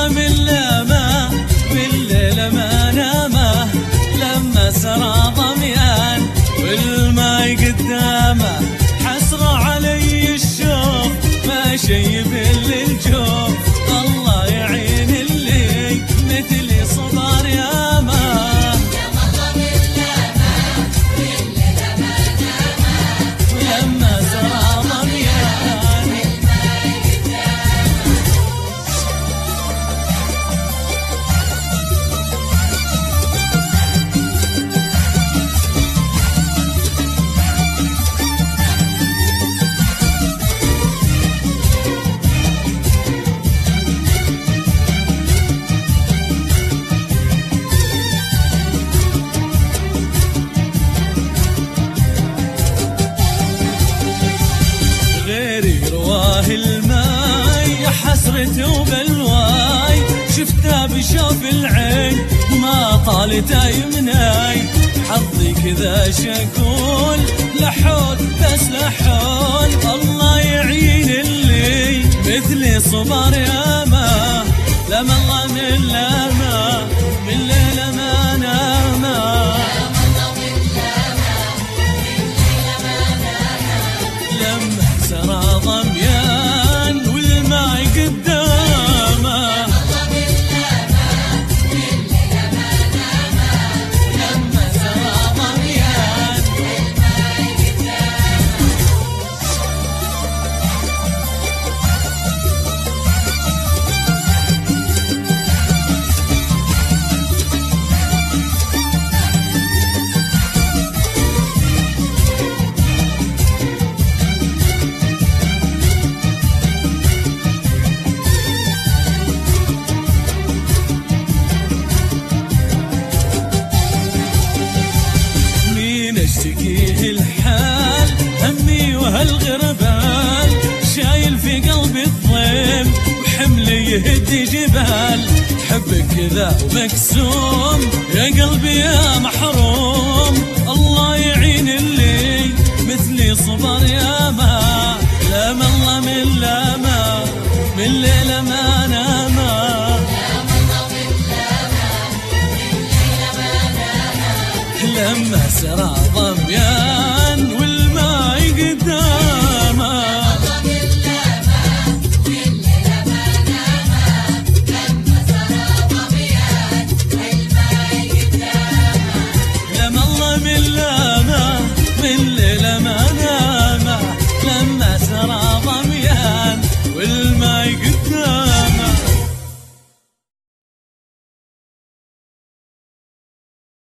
من لامه بالليل ما نامه، لما سرى ضميان والماي قدامه، حسرة علي الشوق ما شي بالجوف، الله يعين اللي مثلي صبر ياما. الماي حسرته وبلواي، شفتها بشوف العين ما طالت يمناي، حظي كذا شكول لحول بس لحول، الله يعين اللي مثلي صبر ياما، لما الله من لاما من ليلة ما ناما، لما سرى ضميان والماي قدامه، لما سرى ضميان والماي قدامه. اشتكيه الحال همي وهالغربال، شايل في قلبي الضيم وحملي يهدي جبال، حبك كذا ومكسوم يا قلبي يا محروم، الله يعين اللي مثلي صبر ياما، لما الله من لاما من ليلة ما ناما، لما سرى ضميان